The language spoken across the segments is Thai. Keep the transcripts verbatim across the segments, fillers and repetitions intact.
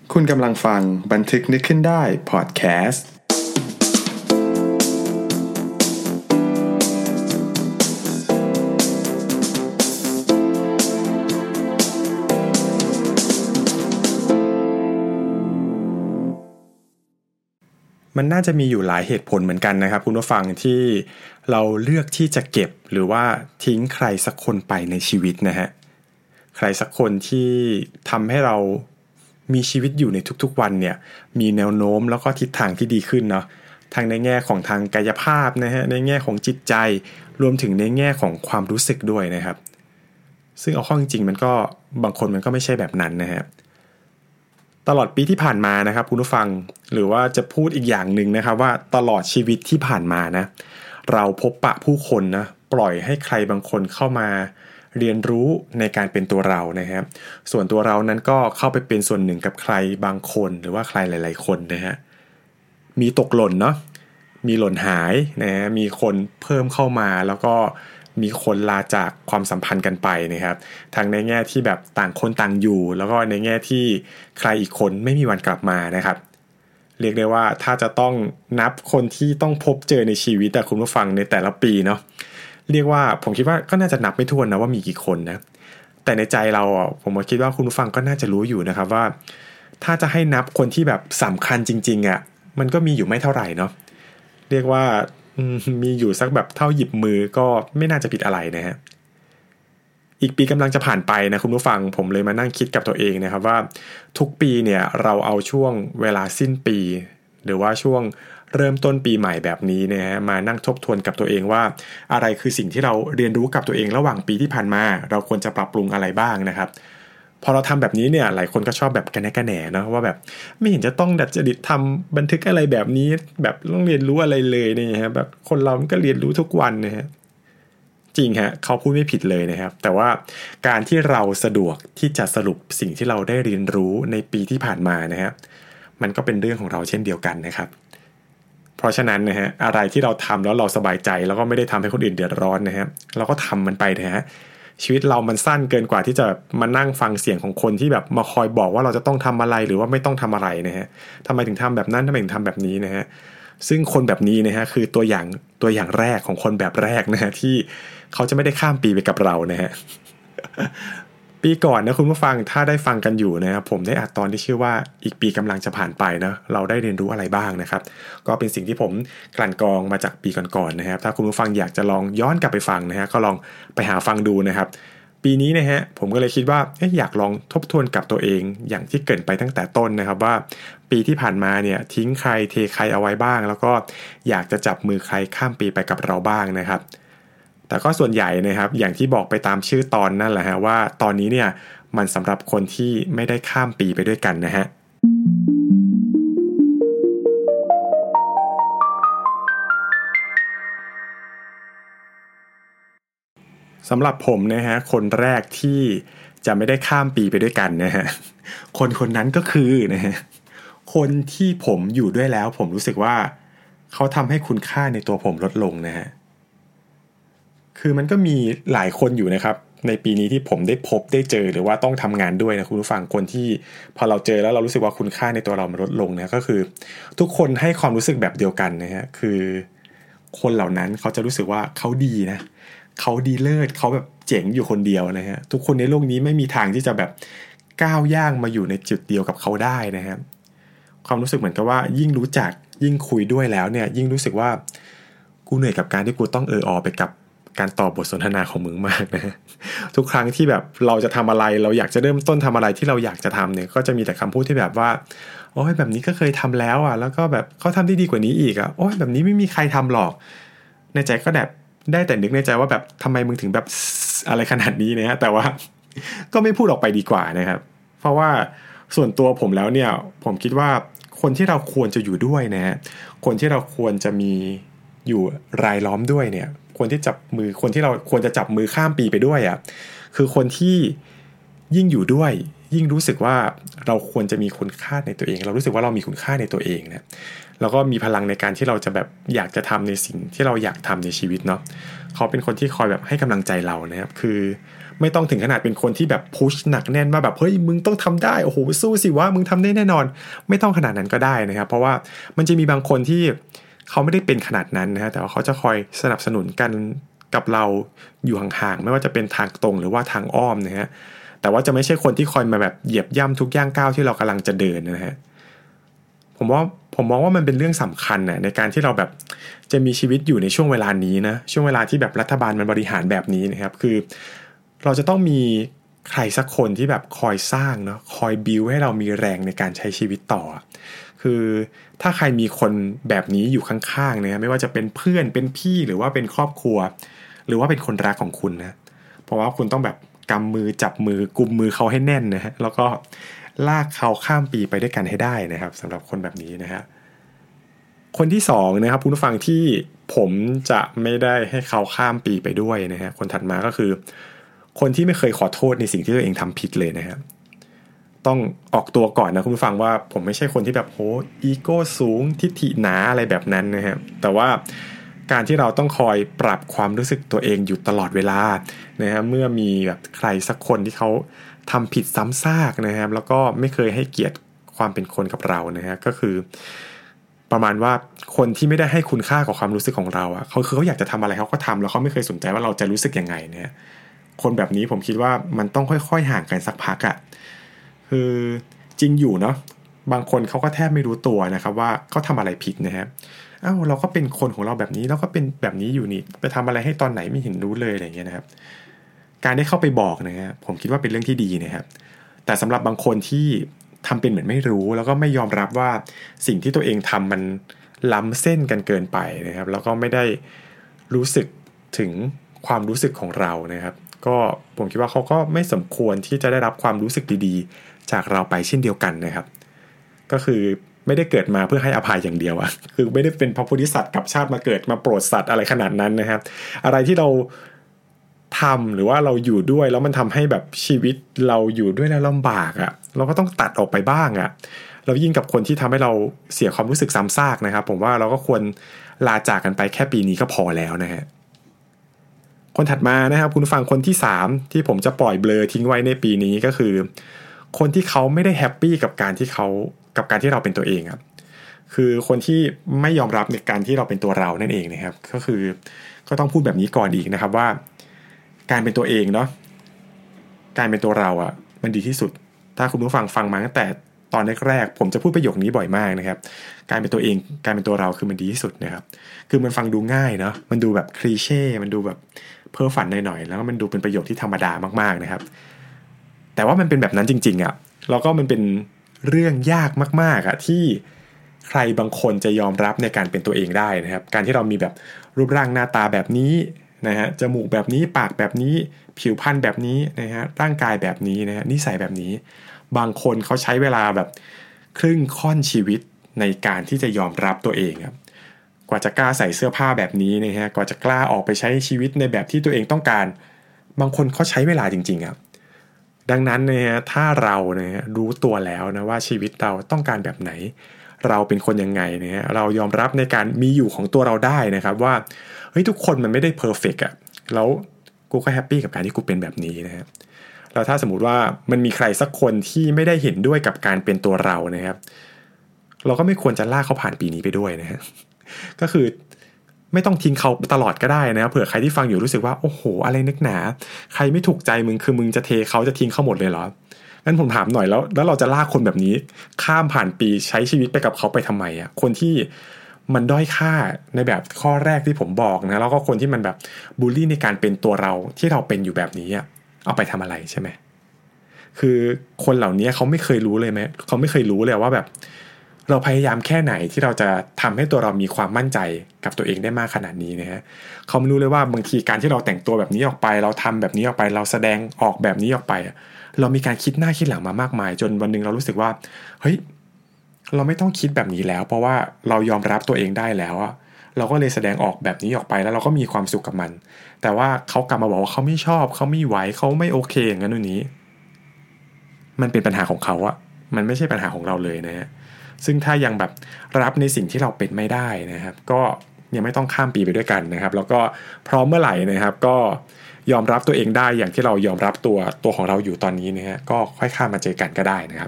คุณกำลังฟังบันทึกนึกขึ้นได้พอดแคสต์มันน่าจะมีอยู่หลายเหตุผลเหมือนกันนะครับคุณผู้ฟังที่เราเลือกที่จะเก็บหรือว่าทิ้งใครสักคนไปในชีวิตนะฮะใครสักคนที่ทำให้เรามีชีวิตอยู่ในทุกๆวันเนี่ยมีแนวโน้มแล้วก็ทิศทางที่ดีขึ้นเนาะทั้งในแง่ของทางกายภาพนะฮะในแง่ของจิตใจรวมถึงในแง่ของความรู้สึกด้วยนะครับซึ่งเอาเข้าจริงๆมันก็บางคนมันก็ไม่ใช่แบบนั้นนะฮะตลอดปีที่ผ่านมานะครับคุณผู้ฟังหรือว่าจะพูดอีกอย่างนึงนะครับว่าตลอดชีวิตที่ผ่านมานะเราพบปะผู้คนนะปล่อยให้ใครบางคนเข้ามาเรียนรู้ในการเป็นตัวเรานะครับส่วนตัวเรานั้นก็เข้าไปเป็นส่วนหนึ่งกับใครบางคนหรือว่าใครหลายๆคนนะฮะมีตกหล่นเนาะมีหล่นหายนะฮะมีคนเพิ่มเข้ามาแล้วก็มีคนลาจากความสัมพันธ์กันไปนะครับทั้งในแง่ที่แบบต่างคนต่างอยู่แล้วก็ในแง่ที่ใครอีกคนไม่มีวันกลับมานะครับเรียกได้ว่าถ้าจะต้องนับคนที่ต้องพบเจอในชีวิตแต่คุณผู้ฟังในแต่ละปีเนาะเรียกว่าผมคิดว่าก็น่าจะนับไม่ถ้วนนะว่ามีกี่คนนะแต่ในใจเราอ่ะผมก็คิดว่าคุณผู้ฟังก็น่าจะรู้อยู่นะครับว่าถ้าจะให้นับคนที่แบบสำคัญจริงๆอ่ะมันก็มีอยู่ไม่เท่าไหร่เนาะเรียกว่ามีอยู่สักแบบเท่าหยิบมือก็ไม่น่าจะผิดอะไรนะฮะอีกปีกำลังจะผ่านไปนะคุณผู้ฟังผมเลยมานั่งคิดกับตัวเองนะครับว่าทุกปีเนี่ยเราเอาช่วงเวลาสิ้นปีหรือว่าช่วงเริ่มต้นปีใหม่แบบนี้นะฮะมานั่งทบทวนกับตัวเองว่าอะไรคือสิ่งที่เราเรียนรู้กับตัวเองระหว่างปีที่ผ่านมาเราควรจะปรับปรุงอะไรบ้างนะครับพอเราทำแบบนี้เนี่ยหลายคนก็ชอบแบบกระแนะกระแหน่เนาะว่าแบบไม่เห็นจะต้องดัดจริตทำบันทึกอะไรแบบนี้แบบต้องเรียนรู้อะไรเลยเนี่ยฮะแบบคนเรามันก็เรียนรู้ทุกวันนะฮะจริงฮะเขาพูดไม่ผิดเลยนะครับแต่ว่าการที่เราสะดวกที่จะสรุปสิ่งที่เราได้เรียนรู้ในปีที่ผ่านมานะฮะมันก็เป็นเรื่องของเราเช่นเดียวกันนะครับเพราะฉะนั้นนะฮะอะไรที่เราทำแล้วเราสบายใจแล้วก็ไม่ได้ทำให้คนอื่นเดือดร้อนนะฮะเราก็ทำมันไปนะฮะชีวิตเรามันสั้นเกินกว่าที่จะมานั่งฟังเสียงของคนที่แบบมาคอยบอกว่าเราจะต้องทำอะไรหรือว่าไม่ต้องทำอะไรนะฮะทำไมถึงทำแบบนั้นทำไมถึงทำแบบนี้นะฮะซึ่งคนแบบนี้นะฮะคือตัวอย่างตัวอย่างแรกของคนแบบแรกนะฮะที่เขาจะไม่ได้ข้ามปีไปกับเรานะฮะ ปีก่อนนะคุณผู้ฟังถ้าได้ฟังกันอยู่นะครับผมได้อัดตอนที่ชื่อว่าอีกปีกำลังจะผ่านไปนะเราได้เรียนรู้อะไรบ้างนะครับก็เป็นสิ่งที่ผมกลั่นกรองมาจากปีก่อนๆนะครับถ้าคุณผู้ฟังอยากจะลองย้อนกลับไปฟังนะฮะก็ลองไปหาฟังดูนะครับปีนี้นะฮะผมก็เลยคิดว่าอยากลองทบทวนกับตัวเองอย่างที่เกริ่นไปตั้งแต่ต้นนะครับว่าปีที่ผ่านมาเนี่ยทิ้งใครเทใครเอาไว้บ้างแล้วก็อยากจะจับมือใครข้ามปีไปกับเราบ้างนะครับแต่ก็ส่วนใหญ่นะครับอย่างที่บอกไปตามชื่อตอนนั่นแหละฮะว่าตอนนี้เนี่ยมันสำหรับคนที่ไม่ได้ข้ามปีไปด้วยกันนะฮะสำหรับผมนะฮะคนแรกที่จะไม่ได้ข้ามปีไปด้วยกันนะฮะคนคนนั้นก็คือนะฮะคนที่ผมอยู่ด้วยแล้วผมรู้สึกว่าเขาทำให้คุณค่าในตัวผมลดลงนะฮะคือมันก็มีหลายคนอยู่นะครับในปีนี้ที่ผมได้พบได้เจอหรือว่าต้องทำงานด้วยนะคุณผู้ฟังคนที่พอเราเจอแล้วเรารู้สึกว่าคุณค่าในตัวเรามันลดลงนะก็คือทุกคนให้ความรู้สึกแบบเดียวกันนะฮะคือคนเหล่านั้นเขาจะรู้สึกว่าเขาดีนะเขาดีเลิศเขาแบบเจ๋งอยู่คนเดียวนะฮะทุกคนในโลกนี้ไม่มีทางที่จะแบบก้าวย่างมาอยู่ในจุดเดียวกับเขาได้นะฮะความรู้สึกเหมือนกับว่ายิ่งรู้จักยิ่งคุยด้วยแล้วเนี่ยยิ่งรู้สึกว่ากูเหนื่อยกับการที่กูต้องเอออไปกับการตอบบทสนทนาของมึงมากนะทุกครั้งที่แบบเราจะทำอะไรเราอยากจะเริ่มต้นทำอะไรที่เราอยากจะทำเนี่ยก็จะมีแต่คำพูดที่แบบว่าโอ้ยแบบนี้ก็เคยทำแล้วอ่ะแล้วก็แบบเขาทำได้ดีกว่านี้อีกอ่ะโอ้ยแบบนี้ไม่มีใครทำหรอกในใจก็แบบได้แต่นึกในใจว่าแบบทำไมมึงถึงแบบอะไรขนาดนี้นะฮะแต่ว่าก็ไม่พูดออกไปดีกว่านะครับเพราะว่าส่วนตัวผมแล้วเนี่ยผมคิดว่าคนที่เราควรจะอยู่ด้วยนะฮะคนที่เราควรจะมีอยู่รายล้อมด้วยเนี่ยคนที่จับมือคนที่เราควรจะจับมือข้ามปีไปด้วยอ่ะคือคนที่ยิ่งอยู่ด้วยยิ่งรู้สึกว่าเราควรจะมีคุณค่าในตัวเองเรารู้สึกว่าเรามีคุณค่าในตัวเองนะแล้วก็มีพลังในการที่เราจะแบบอยากจะทำในสิ่งที่เราอยากทำในชีวิตเนาะเขาเป็นคนที่คอยแบบให้กำลังใจเรานะครับคือไม่ต้องถึงขนาดเป็นคนที่แบบพุชหนักแน่นว่าแบบเฮ้ยมึงต้องทำได้โอ้โหสู้สิวะมึงทำได้แน่นอนไม่ต้องขนาดนั้นก็ได้นะครับเพราะว่ามันจะมีบางคนที่เขาไม่ได้เป็นขนาดนั้นนะฮะแต่ว่าเขาจะคอยสนับสนุนกันกับเราอยู่ห่างๆไม่ว่าจะเป็นทางตรงหรือว่าทางอ้อมนะฮะแต่ว่าจะไม่ใช่คนที่คอยมาแบบเหยียบย่ำทุกย่างก้าวที่เรากำลังจะเดินนะฮะผมว่าผมมองว่ามันเป็นเรื่องสำคัญนะในการที่เราแบบจะมีชีวิตอยู่ในช่วงเวลานี้นะช่วงเวลาที่แบบรัฐบาลมันบริหารแบบนี้นะครับคือเราจะต้องมีใครสักคนที่แบบคอยสร้างเนาะคอยบิวให้เรามีแรงในการใช้ชีวิตต่อคือถ้าใครมีคนแบบนี้อยู่ข้างๆเนี่ยไม่ว่าจะเป็นเพื่อนเป็นพี่หรือว่าเป็นครอบครัวหรือว่าเป็นคนรักของคุณนะเพราะว่าคุณต้องแบบกำมือจับมือกุมมือเขาให้แน่นนะฮะแล้วก็ลากเขาข้ามปีไปด้วยกันให้ได้นะครับสำหรับคนแบบนี้นะฮะคนที่สองนะครับผู้ฟังที่ผมจะไม่ได้ให้เขาข้ามปีไปด้วยนะฮะคนถัดมาก็คือคนที่ไม่เคยขอโทษในสิ่งที่ตัวเองทำผิดเลยนะครับต้องออกตัวก่อนนะคุณผู้ฟังว่าผมไม่ใช่คนที่แบบโหอีโก้สูงทิฐิหนาอะไรแบบนั้นนะฮะแต่ว่าการที่เราต้องคอยปรับความรู้สึกตัวเองอยู่ตลอดเวลานะฮะเมื่อมีแบบใครสักคนที่เขาทำผิดซ้ำซากนะครับแล้วก็ไม่เคยให้เกียรติความเป็นคนกับเรานะฮะก็คือประมาณว่าคนที่ไม่ได้ให้คุณค่ากับความรู้สึกของเราอ่ะเขาคือเขาอยากจะทำอะไรเขาก็ทำแล้วเขาไม่เคยสนใจว่าเราจะรู้สึกยังไงเนี่ยคนแบบนี้ผมคิดว่ามันต้องค่อยๆห่างกันสักพักอ่ะคือจริงอยู่เนาะบางคนเขาก็แทบไม่รู้ตัวนะครับว่าเขาทำอะไรผิดนะครับอ้าวเราก็เป็นคนของเราแบบนี้เราก็เป็นแบบนี้อยู่นี่ไปทำอะไรให้ตอนไหนไม่เห็นรู้เลยอะไรอย่างเงี้ยนะครับการได้เข้าไปบอกนะฮะผมคิดว่าเป็นเรื่องที่ดีนะครับแต่สำหรับบางคนที่ทำเป็นเหมือนไม่รู้แล้วก็ไม่ยอมรับว่าสิ่งที่ตัวเองทำมันล้ำเส้นกันเกินไปนะครับแล้วก็ไม่ได้รู้สึกถึงความรู้สึกของเรานะครับก็ผมคิดว่าเขาก็ไม่สมควรที่จะได้รับความรู้สึกดีๆจากเราไปเช่นเดียวกันนะครับก็คือไม่ได้เกิดมาเพื่อให้อภัยอย่างเดียวอะคือไม่ได้เป็นพระโพธิสัตว์กับชาติมาเกิดมาโปรดสัตว์อะไรขนาดนั้นนะครับอะไรที่เราทำหรือว่าเราอยู่ด้วยแล้วมันทำให้แบบชีวิตเราอยู่ด้วยแล้วลำบากอะเราก็ต้องตัดออกไปบ้างอะเรายิ่งกับคนที่ทำให้เราเสียความรู้สึกซ้ำซากนะครับผมว่าเราก็ควรลาจากกันไปแค่ปีนี้ก็พอแล้วนะฮะคนถัดมานะครับคุณฟังคนที่สามที่ผมจะปล่อยเบลอทิ้งไว้ในปีนี้ก็คือคนที่เขาไม่ได้แฮปปี้กับการที่เขากับการที่เราเป็นตัวเองครับคือคนที่ไม่ยอมรับในการที่เราเป็นตัวเรานั่นเองนะครับก็คือก็ต้องพูดแบบนี้ก่อนอีกนะครับว่าการเป็นตัวเองเนาะการเป็นตัวเราอ่ะมันดีที่สุดถ้าคุณผู้ฟังฟังมาตั้งแต่ตอนแรกๆผมจะพูดประโยคนี้บ่อยมากนะครับการเป็นตัวเองการเป็นตัวเราคือมันดีที่สุดนะครับคือมันฟังดูง่ายเนาะมันดูแบบคลีเช่มันดูแบบเพ้อฝันหน่อยๆแล้วก็มันดูเป็นประโยคที่ธรรมดามากๆนะครับแต่ว่ามันเป็นแบบนั้นจริงๆอ่ะแล้วก็มันเป็นเรื่องยากมากๆอ่ะที่ใครบางคนจะยอมรับในการเป็นตัวเองได้นะครับการที่เรามีแบบรูปร่างหน้าตาแบบนี้นะฮะจมูกแบบนี้ปากแบบนี้ผิวพรรณแบบนี้นะฮะร่างกายแบบนี้นะฮะนิสัยแบบนี้บางคนเขาใช้เวลาแบบครึ่งค่อนชีวิตในการที่จะยอมรับตัวเองครับกว่าจะกล้าใส่เสื้อผ้าแบบนี้นะฮะกว่าจะกล้าออกไปใช้ชีวิตในแบบที่ตัวเองต้องการบางคนเขาใช้เวลาจริงๆครับดังนั้นนะฮะถ้าเรานะรู้ตัวแล้วนะว่าชีวิตเราต้องการแบบไหนเราเป็นคนยังไงนะฮะเรายอมรับในการมีอยู่ของตัวเราได้นะครับว่าเฮ้ยทุกคนมันไม่ได้เพอร์เฟกต์อ่ะแล้วกูก็แฮปปี้กับการที่กูเป็นแบบนี้นะฮะแล้วถ้าสมมุติว่ามันมีใครสักคนที่ไม่ได้เห็นด้วยกับการเป็นตัวเรานะครับเราก็ไม่ควรจะลากเขาผ่านปีนี้ไปด้วยนะฮะก็คือไม่ต้องทิ้งเขาตลอดก็ได้นะครับเผื่อใครที่ฟังอยู่รู้สึกว่าโอ้โหอะไรนึกหนาใครไม่ถูกใจมึงคือมึงจะเทเขาจะทิ้งเขาหมดเลยเหรองั้นผมถามหน่อยแล้วแล้วเราจะลากคนแบบนี้ข้ามผ่านปีใช้ชีวิตไปกับเขาไปทำไมอ่ะคนที่มันด้อยค่าในแบบข้อแรกที่ผมบอกนะแล้วก็คนที่มันแบบบูลลี่ในการเป็นตัวเราที่เราเป็นอยู่แบบนี้อ่ะเอาไปทำอะไรใช่ไหมคือคนเหล่านี้เขาไม่เคยรู้เลยไหมเขาไม่เคยรู้เลยว่าแบบเราพยายามแค่ไหนที่เราจะทำให้ตัวเรามีความมั่นใจกับตัวเองได้มากขนาดนี้นะฮะเขาไม่รู้เลยว่าบางทีการที่เราแต่งตัวแบบนี้ออกไปเราทำแบบนี้ออกไปเราแสดงออกแบบนี้ออกไปเรามีการคิดหน้าคิดหลังมามากมายจนวันนึงเรารู้สึกว่าเฮ้ยเราไม่ต้องคิดแบบนี้แล้วเพราะว่าเรายอมรับตัวเองได้แล้วอะเราก็เลยแสดงออกแบบนี้ออกไปแล้วเราก็มีความสุขกับมันแต่ว่าเขากลับมาบอกว่าเขาไม่ชอบเขาไม่ไหวเขาไม่โอเคอย่างนั้นนู่นนี้มันเป็นปัญหาของเขาอะมันไม่ใช่ปัญหาของเราเลยนะฮะซึ่งถ้ายังแบบรับในสิ่งที่เราเป็นไม่ได้นะครับก็ยังไม่ต้องข้ามปีไปด้วยกันนะครับแล้วก็พร้อมเมื่อไหร่นะครับก็ยอมรับตัวเองได้อย่างที่เรายอมรับตัวตัวของเราอยู่ตอนนี้นะฮะก็ค่อยข้ามมาเจอกันก็ได้นะครับ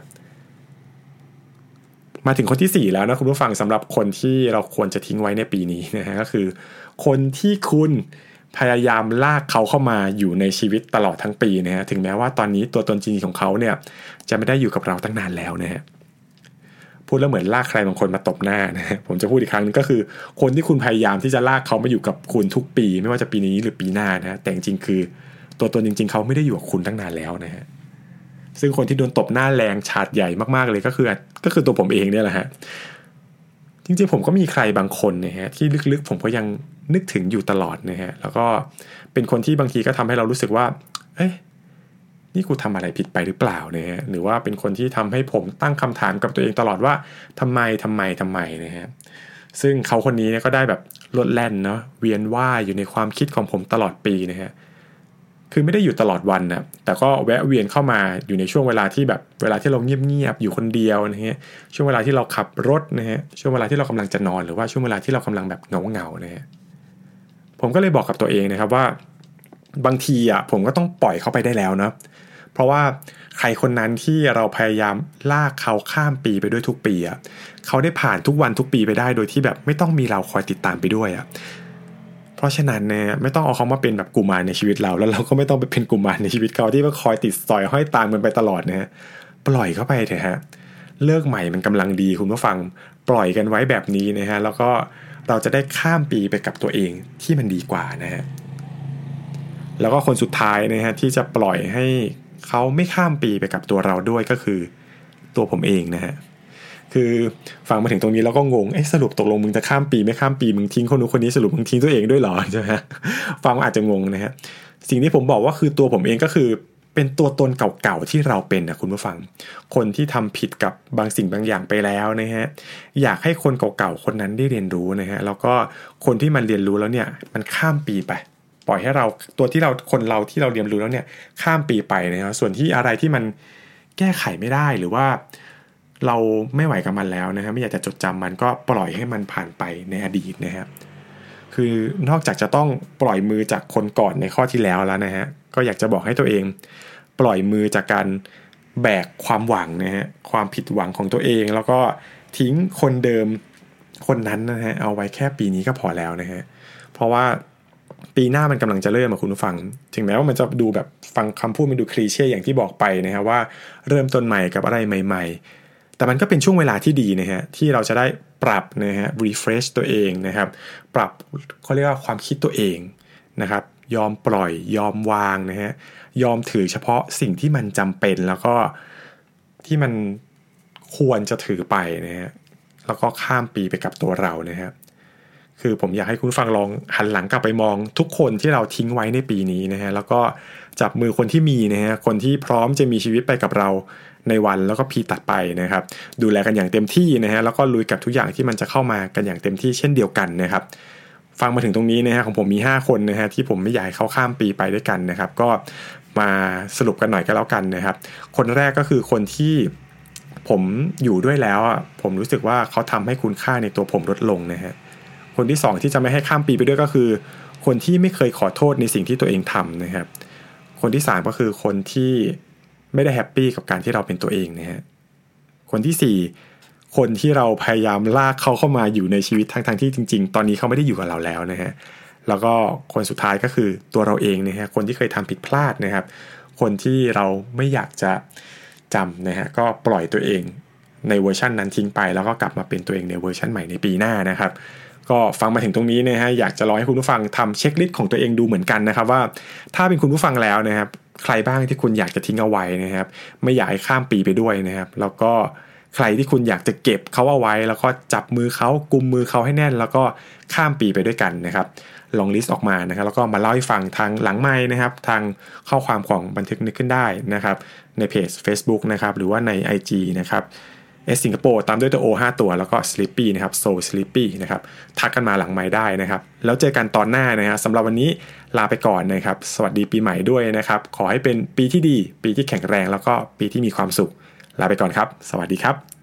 มาถึงคนที่สี่แล้วนะคุณผู้ฟังสำหรับคนที่เราควรจะทิ้งไว้ในปีนี้นะฮะก็คือคนที่คุณพยายามลากเขาเข้ามาอยู่ในชีวิตตลอดทั้งปีนะฮะถึงแม้ว่าตอนนี้ตัวตนจริงของเขาเนี่ยจะไม่ได้อยู่กับเราตั้งนานแล้วนะฮะพูดแล้วเหมือนลากใครบางคนมาตบหน้านะฮะผมจะพูดอีกครั้งนึงก็คือคนที่คุณพยายามที่จะลากเขามาอยู่กับคุณทุกปีไม่ว่าจะปีนี้หรือปีหน้านะฮะแต่จริงๆคือตัวตนจริงๆเขาไม่ได้อยู่กับคุณตั้งนานแล้วนะฮะซึ่งคนที่โดนตบหน้าแรงฉาดใหญ่มากๆเลยก็คือก็คือตัวผมเองเนี่ยแหละฮะจริงๆผมก็มีใครบางคนนะฮะที่ลึกๆผมก็ยังนึกถึงอยู่ตลอดนะฮะแล้วก็เป็นคนที่บางทีก็ทำให้เรารู้สึกว่าเอ๊ะนี่กูทำอะไรผิดไปหรือเปล่านะฮะหรือว่าเป็นคนที่ทำให้ผมตั้งคำถามกับตัวเองตลอดว่าทำไมทำไมทำไมนะฮะซึ่งเขาคนนี้เนี่ยก็ได้แบบลดแล่นเนาะเวียนว่ายอยู่ในความคิดของผมตลอดปีนะฮะคือไม่ได้อยู่ตลอดวันนะแต่ก็แวะเวียนเข้ามาอยู่ในช่วงเวลาที่แบบเวลาที่เราเงียบๆอยู่คนเดียวนะฮะช่วงเวลาที่เราขับรถนะฮะช่วงเวลาที่เรากำลังจะนอนหรือว่าช่วงเวลาที่เรากำลังแบบเหงาๆนะฮะผมก็เลยบอกกับตัวเองนะครับว่าบางทีอ่ะผมก็ต้องปล่อยเขาไปได้แล้วนะเพราะว่าใครคนนั้นที่เราพยายามลากเขาข้ามปีไปด้วยทุกปีอ่ะเขาได้ผ่านทุกวันทุกปีไปได้โดยที่แบบไม่ต้องมีเราคอยติดตามไปด้วยอ่ะเพราะฉะนั้นเนี่ยไม่ต้องเอาเขามาเป็นแบบกุมารในชีวิตเราแล้วเราก็ไม่ต้องไปเป็นกุมารในชีวิตเขาที่ว่าคอยติดสอยห้อยตามกันไปตลอดนะฮะปล่อยเขาไปเถอะฮะเลิกใหม่มันกำลังดีคุณผู้ฟังปล่อยกันไว้แบบนี้นะฮะแล้วก็เราจะได้ข้ามปีไปกับตัวเองที่มันดีกว่านะฮะแล้วก็คนสุดท้ายนะฮะที่จะปล่อยให้เขาไม่ข้ามปีไปกับตัวเราด้วยก็คือตัวผมเองนะฮะคือฟังมาถึงตรงนี้แล้วก็งงเอ๊ะสรุปตกลงมึงจะข้ามปีไม่ข้ามปีมึงทิ้งคนนู้นคนนี้สรุปมึงทิ้งตัวเองด้วยเหรอใช่ไหมฟังอาจจะงงนะฮะสิ่งที่ผมบอกว่าคือตัวผมเองก็คือเป็นตัวตนเก่าๆที่เราเป็นนะคุณผู้ฟังคนที่ทำผิดกับบางสิ่งบางอย่างไปแล้วนะฮะอยากให้คนเก่าๆคนนั้นได้เรียนรู้นะฮะแล้วก็คนที่มันเรียนรู้แล้วเนี่ยมันข้ามปีไปปล่อยให้เราตัวที่เราคนเราที่เราเรียนรู้แล้วเนี่ยข้ามปีไปนะฮะส่วนที่อะไรที่มันแก้ไขไม่ได้หรือว่าเราไม่ไหวกับมันแล้วนะฮะไม่อยากจะจดจำมันก็ปล่อยให้มันผ่านไปในอดีตนะครับคือนอกจากจะต้องปล่อยมือจากคนก่อนในข้อที่แล้วแล้วนะฮะก็อยากจะบอกให้ตัวเองปล่อยมือจากการแบกความหวังนะฮะความผิดหวังของตัวเองแล้วก็ทิ้งคนเดิมคนนั้นนะฮะเอาไว้แค่ปีนี้ก็พอแล้วนะฮะเพราะว่าปีหน้ามันกำลังจะเริ่มมาคุณผู้ฟังถึงแม้ว่ามันจะดูแบบฟังคำพูดมันดูคลีเช่อย่างที่บอกไปนะฮะว่าเริ่มต้นใหม่กับอะไรใหม่ๆแต่มันก็เป็นช่วงเวลาที่ดีนะฮะที่เราจะได้ปรับนะฮะ refresh ตัวเองนะครับปรับเขาเรียกว่าความคิดตัวเองนะครับยอมปล่อยยอมวางนะฮะยอมถือเฉพาะสิ่งที่มันจำเป็นแล้วก็ที่มันควรจะถือไปนะฮะแล้วก็ข้ามปีไปกับตัวเรานะฮะคือผมอยากให้คุณฟังลองหันหลังกลับไปมองทุกคนที่เราทิ้งไว้ในปีนี้นะฮะแล้วก็จับมือคนที่มีนะฮะคนที่พร้อมจะมีชีวิตไปกับเราในวันแล้วก็ปีตัดไปนะครับดูแลกันอย่างเต็มที่นะฮะแล้วก็ลุยกับทุกอย่างที่มันจะเข้ามากันอย่างเต็มที่เช่นเดียวกันนะครับฟังมาถึงตรงนี้นะฮะของผมมีห้าคนนะฮะที่ผมไม่อยากให้เขาข้ามปีไปด้วยกันนะครับก็มาสรุปกันหน่อยก็แล้วกันนะครับคนแรกก็คือคนที่ผมอยู่ด้วยแล้วอ่ะผมรู้สึกว่าเขาทำให้คุณค่าในตัวผมลดลงนะฮะคนที่สองที่จะไม่ให้ข้ามปีไปด้วยก็คือคนที่ไม่เคยขอโทษในสิ่งที่ตัวเองทำนะครับคนที่สามก็คือคนที่ไม่ได้แฮปปี้กับการที่เราเป็นตัวเองนะฮะคนที่สี่คนที่เราพยายามลากเขาเข้ามาอยู่ในชีวิตทั้งๆที่จริงๆตอนนี้เขาไม่ได้อยู่กับเราแล้วนะฮะแล้วก็คนสุดท้ายก็คือตัวเราเองนะฮะคนที่เคยทำผิดพลาดนะครับคนที่เราไม่อยากจะจำนะฮะก็ปล่อยตัวเองในเวอร์ชันนั้นทิ้งไปแล้วก็กลับมาเป็นตัวเองในเวอร์ชันใหม่ในปีหน้านะครับก็ฟังมาถึงตรงนี้นะฮะอยากจะรอให้คุณผู้ฟังทำเช็คลิสต์ของตัวเองดูเหมือนกันนะครับว่าถ้าเป็นคุณผู้ฟังแล้วนะครับใครบ้างที่คุณอยากจะทิ้งเอาไว้นะครับไม่อยากให้ข้ามปีไปด้วยนะครับแล้วก็ใครที่คุณอยากจะเก็บเขาเอาไว้แล้วก็จับมือเขากุมมือเขาให้แน่นแล้วก็ข้ามปีไปด้วยกันนะครับลองลิสต์ออกมานะครับแล้วก็มาเล่าให้ฟังทางหลังไมค์นะครับทางข้อความของบันทึกนึกขึ้นได้นะครับในเพจ Facebook นะครับหรือว่าใน ไอ จี นะครับเอสสิงคโปร์ตามด้วยตัว O ห้าตัวแล้วก็ Sleepy นะครับ So Sleepy นะครับทักกันมาหลังไมค์ได้นะครับแล้วเจอกันตอนหน้านะฮะสำหรับวันนี้ลาไปก่อนนะครับสวัสดีปีใหม่ด้วยนะครับขอให้เป็นปีที่ดีปีที่แข็งแรงแล้วก็ปีที่มีความสุขลาไปก่อนครับสวัสดีครับ